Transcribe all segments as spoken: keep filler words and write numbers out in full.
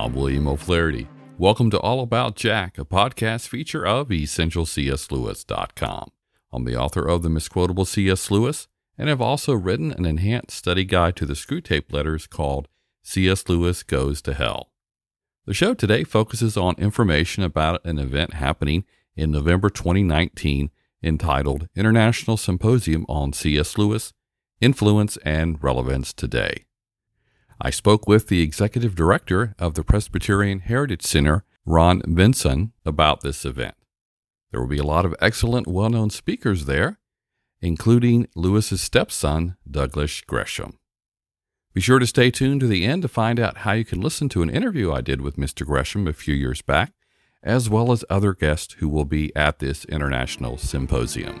I'm William O'Flaherty. Welcome to All About Jack, a podcast feature of essential c s lewis dot com. I'm the author of The Misquotable C S. Lewis, and have also written an enhanced study guide to the Screwtape Letters called C S. Lewis Goes to Hell. The show today focuses on information about an event happening in November twenty nineteen entitled International Symposium on C S. Lewis, Influence and Relevance Today. I spoke with the executive director of the Presbyterian Heritage Center, Ron Vinson, about this event. There will be a lot of excellent, well-known speakers there, including Lewis's stepson, Douglas Gresham. Be sure to stay tuned to the end to find out how you can listen to an interview I did with Mister Gresham a few years back, as well as other guests who will be at this international symposium.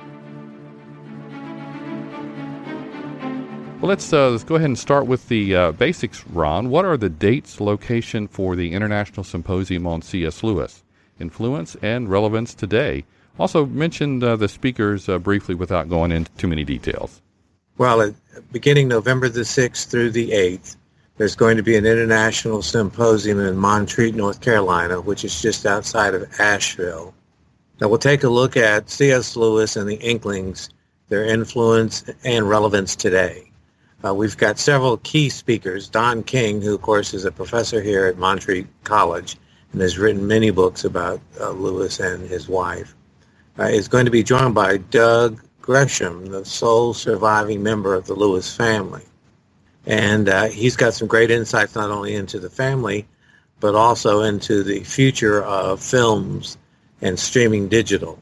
Well, let's, uh, let's go ahead and start with the uh, basics, Ron. What are the dates, location for the International Symposium on C S. Lewis, Influence and Relevance Today? Also mentioned uh, the speakers uh, briefly without going into too many details. Well, uh, beginning November the sixth through the eighth, there's going to be an international symposium in Montreat, North Carolina, which is just outside of Asheville. Now, we'll take a look at C S. Lewis and the Inklings, their influence and relevance today. Uh, we've got several key speakers. Don King, who, of course, is a professor here at Montreat College and has written many books about uh, Lewis and his wife, uh, is going to be joined by Doug Gresham, the sole surviving member of the Lewis family. And uh, he's got some great insights not only into the family, but also into the future of films and streaming digital.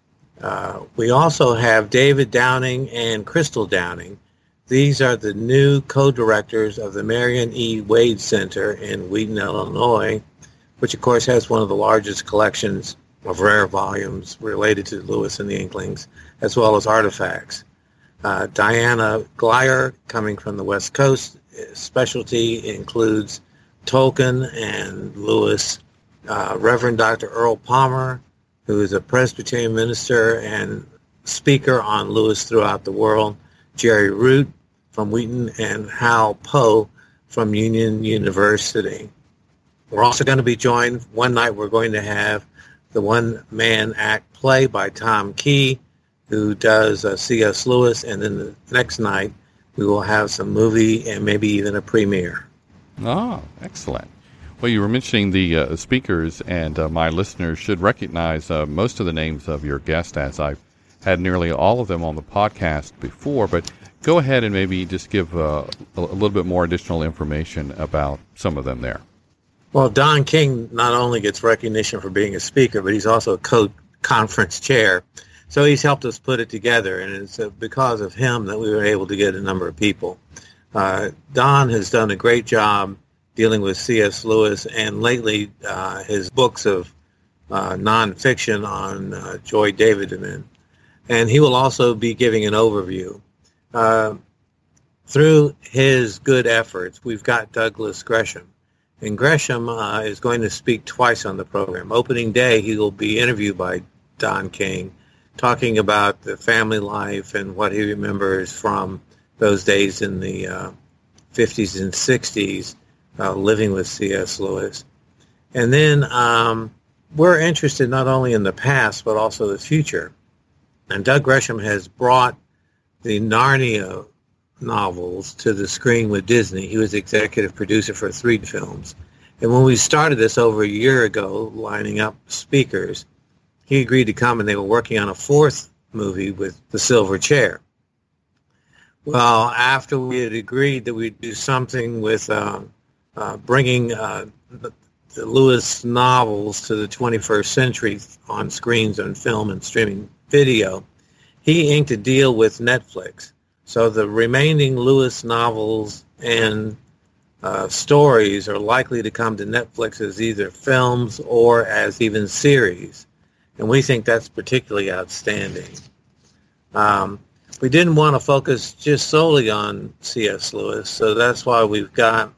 Uh, we also have David Downing and Crystal Downing. These are the new co-directors of the Marion E. Wade Center in Wheaton, Illinois, which, of course, has one of the largest collections of rare volumes related to Lewis and the Inklings, as well as artifacts. Uh, Diana Glyer, coming from the West Coast, specialty includes Tolkien and Lewis. Uh, Reverend Doctor Earl Palmer, who is a Presbyterian minister and speaker on Lewis throughout the world. Jerry Root from Wheaton, and Hal Poe from Union University. We're also going to be joined, one night we're going to have the one-man act play by Tom Key, who does uh, C S. Lewis, and then the next night we will have some movie and maybe even a premiere. Oh, excellent. Well, you were mentioning the uh, speakers, and uh, my listeners should recognize uh, most of the names of your guests, as I've had nearly all of them on the podcast before, but go ahead and maybe just give uh, a, a little bit more additional information about some of them there. Well, Don King not only gets recognition for being a speaker, but he's also a co-conference chair. So he's helped us put it together, and it's uh, because of him that we were able to get a number of people. Uh, Don has done a great job dealing with C S. Lewis, and lately uh, his books of uh, nonfiction on uh, Joy Davidman. And he will also be giving an overview. Uh, through his good efforts, we've got Douglas Gresham. And Gresham uh, is going to speak twice on the program. Opening day, he will be interviewed by Don King, talking about the family life and what he remembers from those days in the uh, fifties and sixties, uh, living with C S. Lewis. And then um, we're interested not only in the past, but also the future. And Doug Gresham has brought the Narnia novels to the screen with Disney. He was executive producer for three films. And when we started this over a year ago, lining up speakers, he agreed to come, and they were working on a fourth movie with The Silver Chair. Well, after we had agreed that we'd do something with uh, uh, bringing uh, the, the Lewis novels to the twenty-first century on screens and film and streaming video, he inked a deal with Netflix. So the remaining Lewis novels and uh, stories are likely to come to Netflix as either films or as even series. And we think that's particularly outstanding. Um, we didn't want to focus just solely on C S. Lewis, so that's why we've got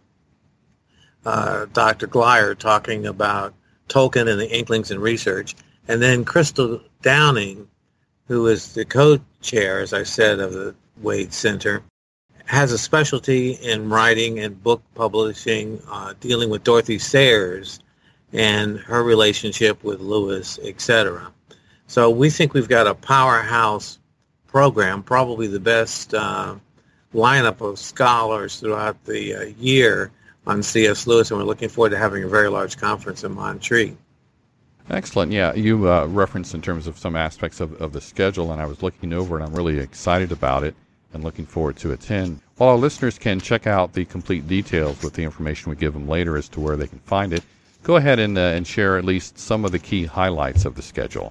uh, Doctor Glyer talking about Tolkien and the Inklings and research, and then Crystal Downing, who is the co-chair, as I said, of the Wade Center, has a specialty in writing and book publishing, uh, dealing with Dorothy Sayers and her relationship with Lewis, et cetera. So we think we've got a powerhouse program, probably the best uh, lineup of scholars throughout the uh, year on C S. Lewis, and we're looking forward to having a very large conference in Montreat. Excellent. Yeah, you uh, referenced in terms of some aspects of, of the schedule, and I was looking over, and I'm really excited about it and looking forward to attend. While our listeners can check out the complete details with the information we give them later as to where they can find it, go ahead and, uh, and share at least some of the key highlights of the schedule.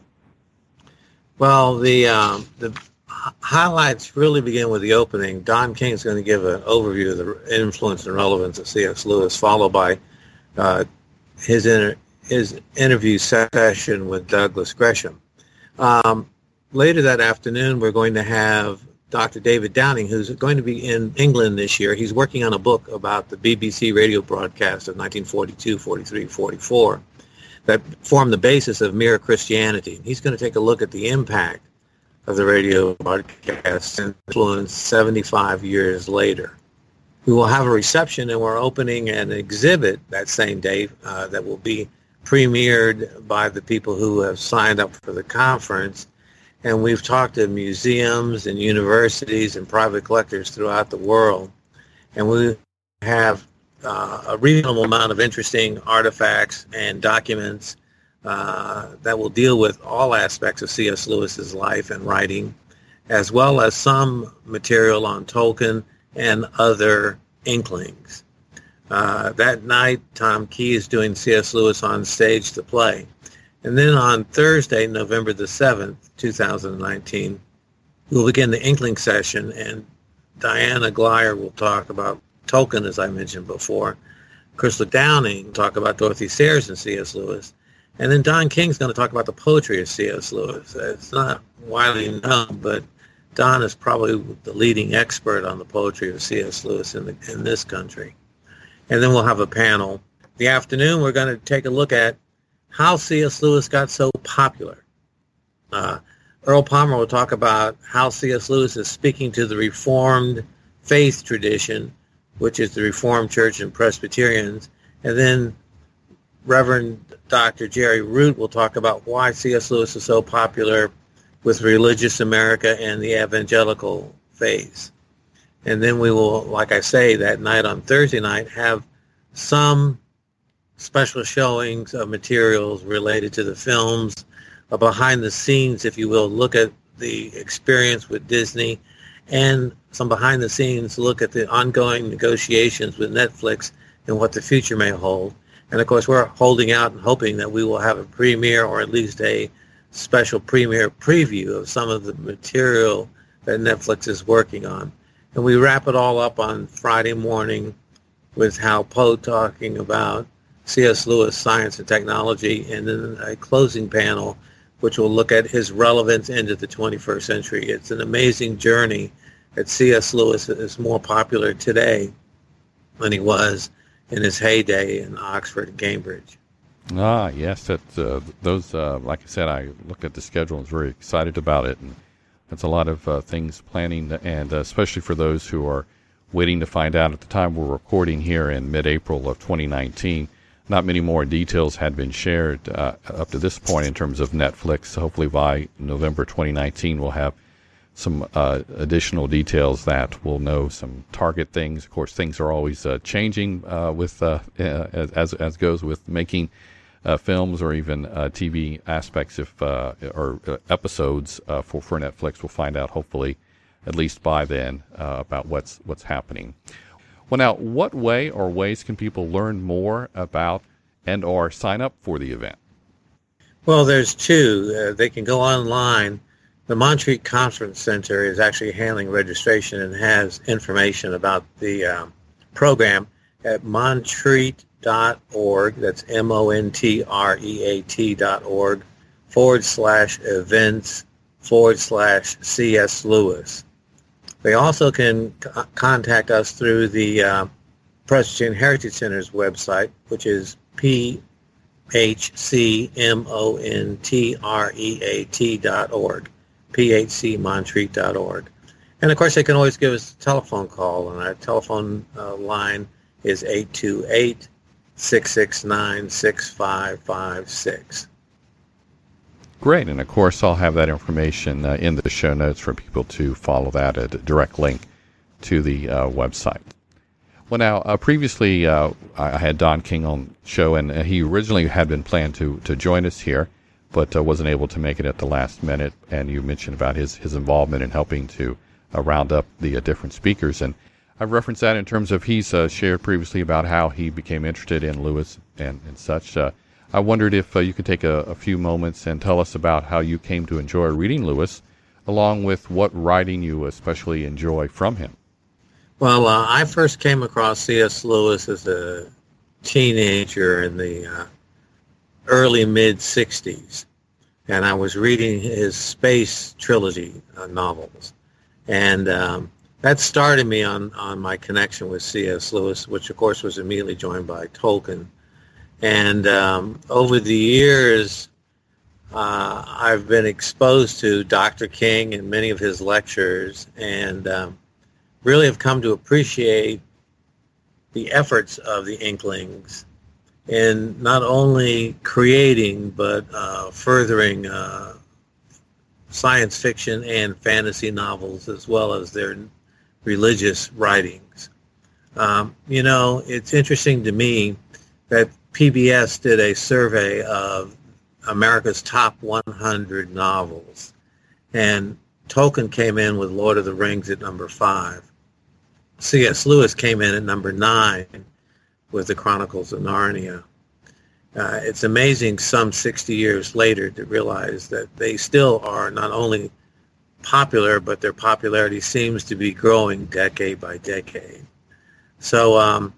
Well, the um, the h- highlights really begin with the opening. Don King is going to give an overview of the influence and relevance of C S. Lewis, followed by uh, his inter- his interview session with Douglas Gresham. Um, later that afternoon, we're going to have Doctor David Downing, who's going to be in England this year. He's working on a book about the B B C radio broadcast of nineteen forty-two, forty-three, forty-four that formed the basis of Mere Christianity. He's going to take a look at the impact of the radio broadcast and influence seventy-five years later. We will have a reception, and we're opening an exhibit that same day uh, that will be premiered by the people who have signed up for the conference. And we've talked to museums and universities and private collectors throughout the world. And we have uh, a reasonable amount of interesting artifacts and documents uh, that will deal with all aspects of C S. Lewis's life and writing, as well as some material on Tolkien and other inklings. Uh, that night, Tom Key is doing C S. Lewis on Stage to Play. And then on Thursday, November the seventh, two thousand nineteen, we'll begin the Inkling session, and Diana Glyer will talk about Tolkien, as I mentioned before. Crystal Downing will talk about Dorothy Sayers and C S. Lewis. And then Don King's going to talk about the poetry of C S. Lewis. It's not widely known, but Don is probably the leading expert on the poetry of C S. Lewis in, the, in this country. And then we'll have a panel. The afternoon, we're going to take a look at how C S. Lewis got so popular. Uh, Earl Palmer will talk about how C S. Lewis is speaking to the Reformed faith tradition, which is the Reformed Church and Presbyterians. And then Reverend Doctor Jerry Root will talk about why C S. Lewis is so popular with religious America and the evangelical faith. And then we will, like I say, that night on Thursday night, have some special showings of materials related to the films, a behind the scenes, if you will, look at the experience with Disney, and some behind the scenes look at the ongoing negotiations with Netflix and what the future may hold. And of course, we're holding out and hoping that we will have a premiere, or at least a special premiere preview of some of the material that Netflix is working on. And we wrap it all up on Friday morning with Hal Poe talking about C S. Lewis, science and technology, and then a closing panel which will look at his relevance into the twenty-first century. It's an amazing journey that C S. Lewis is more popular today than he was in his heyday in Oxford and Cambridge. Ah, yes, that, uh, those, uh, like I said, I looked at the schedule and was very excited about it, and that's a lot of uh, things planning, and uh, especially for those who are waiting to find out at the time we're recording here in mid-April of twenty nineteen. Not many more details had been shared uh, up to this point in terms of Netflix. Hopefully by November twenty nineteen we'll have some uh, additional details that we'll know some target things. Of course, things are always uh, changing uh, with uh, as as goes with making uh, films or even uh, T V aspects if uh, or uh, episodes uh, for for Netflix. We'll find out hopefully at least by then uh, about what's what's happening. Well, now, what way or ways can people learn more about and or sign up for the event? Well, there's two. Uh, they can go online. The Montreat Conference Center is actually handling registration and has information about the um, program at montreat dot org. That's M O N T R E A T dot org forward slash events forward slash C S. Lewis. They also can c- contact us through the uh, Presbyterian Heritage Center's website, which is P H C M O N T R E A T dot org, P H C Montreat dot org. And, of course, they can always give us a telephone call, and our telephone uh, line is eight two eight, six six nine, six five five six. Great. And, of course, I'll have that information uh, in the show notes for people to follow that, a direct link to the uh, website. Well, now, uh, previously uh, I had Don King on the show, and uh, he originally had been planned to, to join us here, but uh, wasn't able to make it at the last minute. And you mentioned about his, his involvement in helping to uh, round up the uh, different speakers. And I've referenced that in terms of he's uh, shared previously about how he became interested in Lewis and, and such. Uh, I wondered if uh, you could take a, a few moments and tell us about how you came to enjoy reading Lewis, along with what writing you especially enjoy from him. Well, uh, I first came across C S. Lewis as a teenager in the uh, early mid-sixties, and I was reading his space trilogy uh, novels. And um, that started me on, on my connection with C S. Lewis, which, of course, was immediately joined by Tolkien. And um, over the years, uh, I've been exposed to Doctor King and many of his lectures, and um, really have come to appreciate the efforts of the Inklings in not only creating but uh, furthering uh, science fiction and fantasy novels, as well as their religious writings. Um, you know, it's interesting to me that P B S did a survey of America's top one hundred novels, and Tolkien came in with Lord of the Rings at number five. C S. Lewis came in at number nine with the Chronicles of Narnia. Uh, it's amazing some sixty years later to realize that they still are not only popular, but their popularity seems to be growing decade by decade. So um,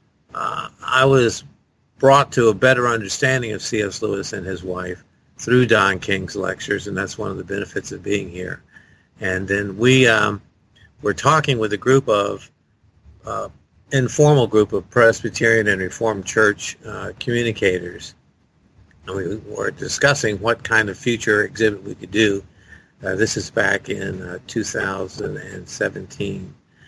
uh, I was brought to a better understanding of C S. Lewis and his wife through Don King's lectures, and that's one of the benefits of being here. And then we um, were talking with a group of Uh, informal group of Presbyterian and Reformed Church uh, communicators. And we were discussing what kind of future exhibit we could do. Uh, this is back in uh, two thousand seventeen.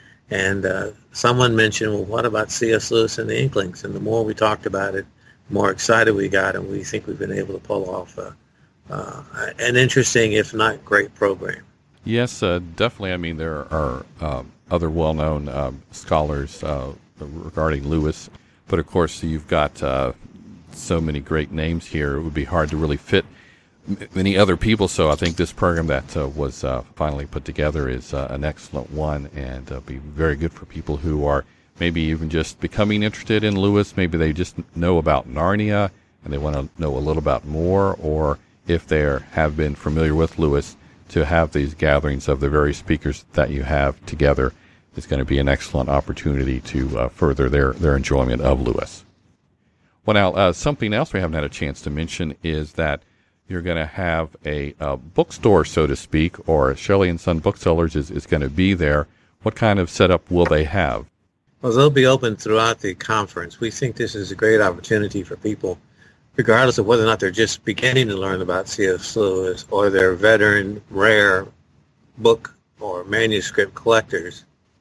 And uh, someone mentioned, well, what about C S. Lewis and the Inklings? And the more we talked about it, the more excited we got, and we think we've been able to pull off a, uh, an interesting, if not great, program. Yes, uh, definitely. I mean, there are um, other well-known uh, scholars uh, regarding Lewis, but of course you've got uh, so many great names here. It would be hard to really fit m- many other people, so I think this program that uh, was uh, finally put together is uh, an excellent one, and uh, be very good for people who are maybe even just becoming interested in Lewis. Maybe they just know about Narnia and they want to know a little about more, or if they are, have been familiar with Lewis, to have these gatherings of the various speakers that you have together is going to be an excellent opportunity to uh, further their, their enjoyment of Lewis. Well, now, uh, something else we haven't had a chance to mention is that you're going to have a, a bookstore, so to speak, or Shelley and Son Booksellers is, is going to be there. What kind of setup will they have? Well, they'll be open throughout the conference. We think this is a great opportunity for people, regardless of whether or not they're just beginning to learn about C S. Lewis or they're veteran, rare book or manuscript collectors,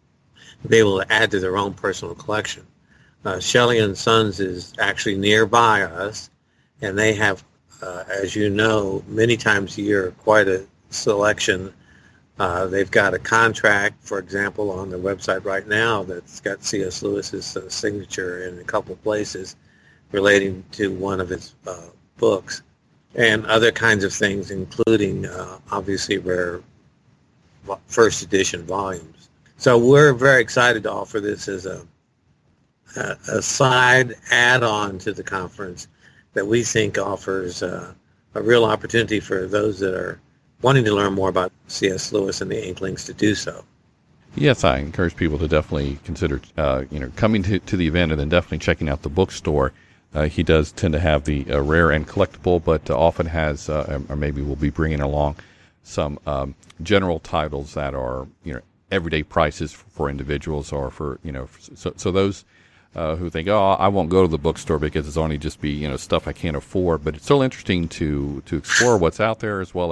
to be able to add to their own personal collection. Uh, Shelley and Sons is actually nearby us, and they have, uh, as you know, many times a year, quite a selection. Uh, they've got a contract, for example, on their website right now that's got C S. Lewis's uh, signature in a couple places relating to one of his uh, books, and other kinds of things, including uh, obviously rare first edition volumes. So we're very excited to offer this as a, a, a side add-on to the conference that we think offers uh, a real opportunity for those that are wanting to learn more about C S. Lewis and the Inklings to do so. Yes, I encourage people to definitely consider, uh, you know, coming to, to the event and then definitely checking out the bookstore. Uh, he does tend to have the uh, rare and collectible, but uh, often has, uh, or maybe we'll be bringing along some um, general titles that are, you know, everyday prices for individuals, or for, you know, so, so those uh, who think, oh, I won't go to the bookstore because it's only just be, you know, stuff I can't afford. But it's still interesting to to explore what's out there, as well as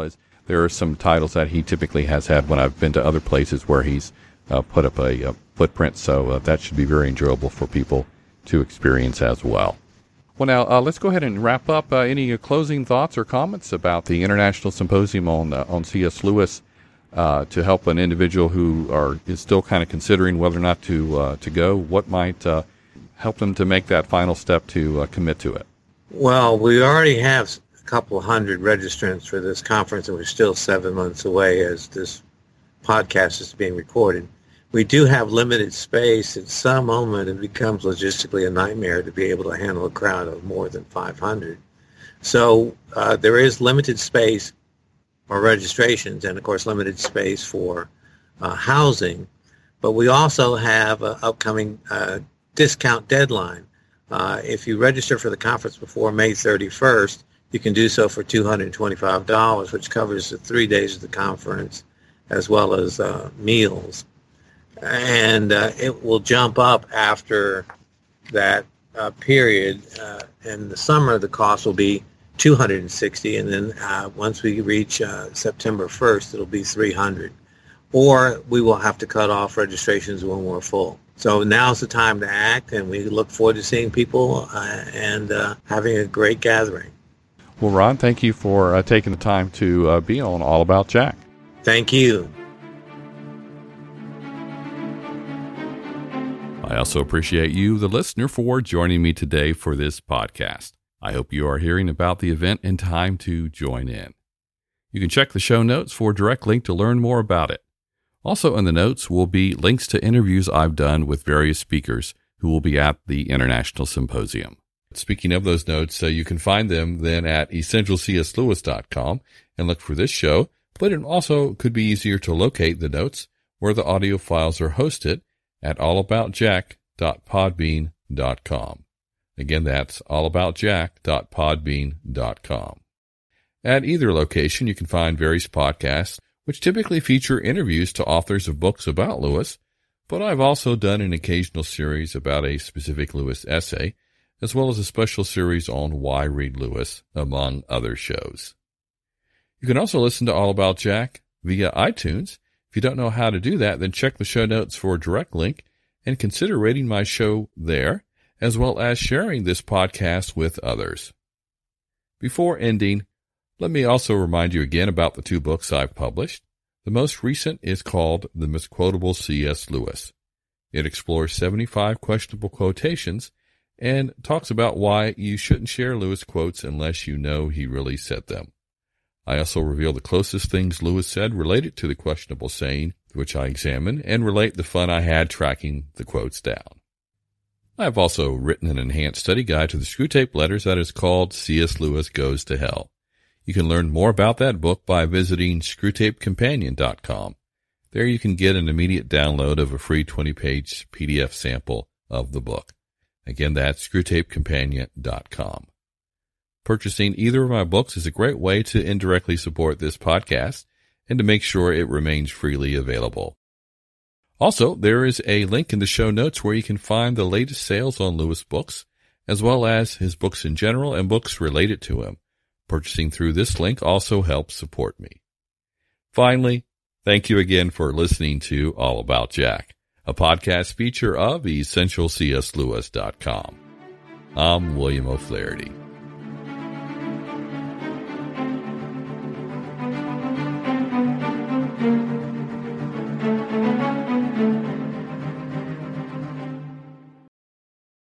there are some titles that he typically has had when I've been to other places where he's uh, put up a, a footprint. So uh, that should be very enjoyable for people to experience as well. Well, now, uh, let's go ahead and wrap up. Uh, any uh, closing thoughts or comments about the International Symposium on uh, on C S. Lewis uh, to help an individual who are is still kind of considering whether or not to uh, to go? What might uh, help them to make that final step to uh, commit to it? Well, we already have a couple hundred registrants for this conference, and we're still seven months away as this podcast is being recorded. We do have limited space. At some moment, it becomes logistically a nightmare to be able to handle a crowd of more than five hundred. So uh, there is limited space for registrations and, of course, limited space for uh, housing. But we also have an upcoming uh, discount deadline. Uh, if you register for the conference before May thirty-first, you can do so for two hundred twenty-five dollars, which covers the three days of the conference as well as uh, meals. And uh, it will jump up after that uh, period. Uh, in the summer, the cost will be two hundred sixty dollars, and then uh, once we reach uh, September first, it'll be three hundred dollars. Or we will have to cut off registrations when we're full. So now's the time to act, and we look forward to seeing people uh, and uh, having a great gathering. Well, Ron, thank you for uh, taking the time to uh, be on All About Jack. Thank you. I also appreciate you, the listener, for joining me today for this podcast. I hope you are hearing about the event in time to join in. You can check the show notes for a direct link to learn more about it. Also in the notes will be links to interviews I've done with various speakers who will be at the International Symposium. Speaking of those notes, uh, you can find them then at essential c s lewis dot com and look for this show, but it also could be easier to locate the notes where the audio files are hosted at all about jack dot podbean dot com. Again, that's all about jack dot podbean dot com. At either location, you can find various podcasts, which typically feature interviews to authors of books about Lewis, but I've also done an occasional series about a specific Lewis essay, as well as a special series on why read Lewis, among other shows. You can also listen to All About Jack via iTunes. If you don't know how to do that, then check the show notes for a direct link and consider rating my show there, as well as sharing this podcast with others. Before ending, let me also remind you again about the two books I've published. The most recent is called The Misquotable C S. Lewis. It explores seventy-five questionable quotations and talks about why you shouldn't share Lewis quotes unless you know he really said them. I also reveal the closest things Lewis said related to the questionable saying, which I examine, and relate the fun I had tracking the quotes down. I have also written an enhanced study guide to the Screwtape Letters that is called C S. Lewis Goes to Hell. You can learn more about that book by visiting screwtape companion dot com. There you can get an immediate download of a free twenty-page P D F sample of the book. Again, that's screwtape companion dot com. Purchasing either of my books is a great way to indirectly support this podcast and to make sure it remains freely available. Also, there is a link in the show notes where you can find the latest sales on Lewis books, as well as his books in general and books related to him. Purchasing through this link also helps support me. Finally, thank you again for listening to All About Jack, a podcast feature of essential c s lewis dot com. I'm William O'Flaherty.